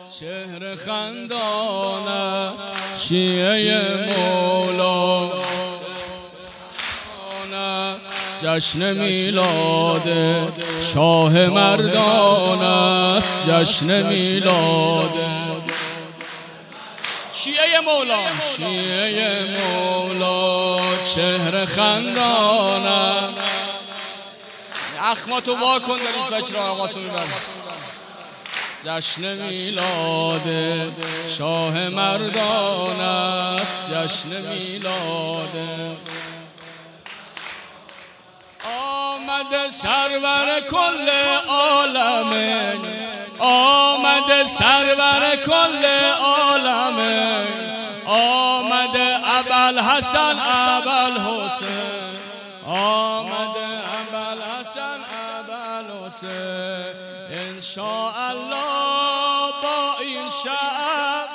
چهره خندان است شیعه مولا، جشن میلاد شاه مردان است، جشن میلاد شیعه مولا، شیعه مولا چهره خندان است. اخماتو وا کن در ذکر آقاتو میبرم. جشن میلاد شاه مردان است، جشن میلاد آمده سرور کل عالمه، آمده سرور کل عالمه، آمده ابوالحسن ابوالحسین، آمده ابوالحسن ابوالحسین. انشاءالله با این شعب،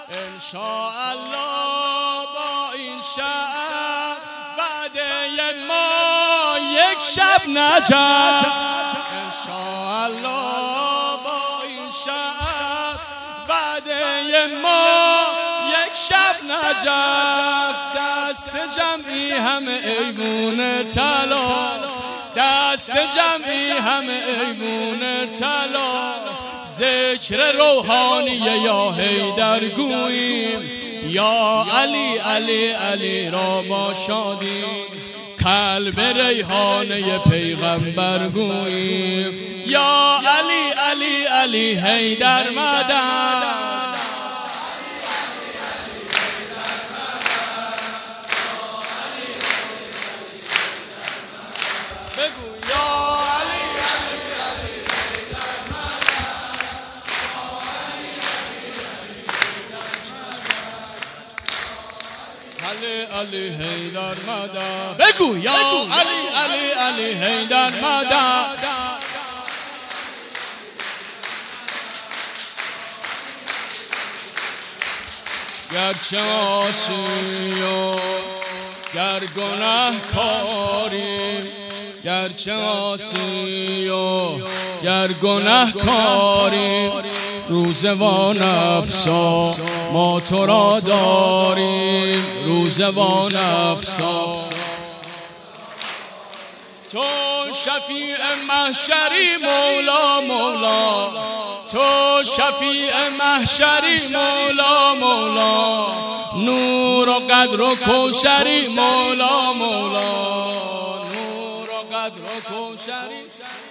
انشاءالله با این شعب وعده ما یک شب نجف. انشاءالله با این شعب وعده ما یک شب نجف. دست جمعی همه ایوون طلا، دست جمعی همه ایوون طلا، ذکر روحانی یا حیدر گوییم، یا علی علی علی را با شادی، قلب ریحانه پیغمبر گوییم، یا علی علی علی حیدر مدد. علی حیدر مدد، بگو یا علی علی علی حیدر مدد. گرچه عاصی و گر گنه‌کاریم، گرچه عاصی و گر گنه‌کاریم، روزوان افسا ما تو را داریم، روزوان افسا. تو شفیع محشری مولا مولا، تو شفیع محشری مولا مولا، نور و قدر و کوثری مولا مولا، نور و قدر و کوثری.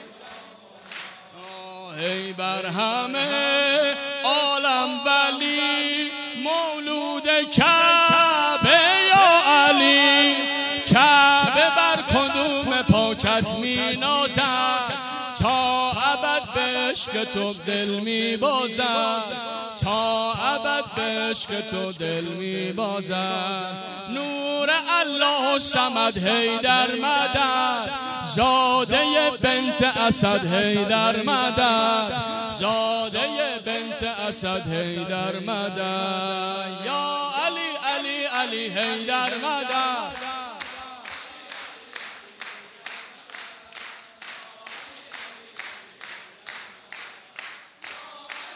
ای بر همه عالم ولی مولود کعبه یا علی، کعبه بر کدوم پاکت می نازد، تا ابد به عشق تو دل می بازد، تا ابد به عشق تو دل می بازد. نور الله صمد حیدر مدد، زاده بنت اسد حیدر مدد، زاده بنت اسد حیدر مدد، یا علی علی علی حیدر مدد.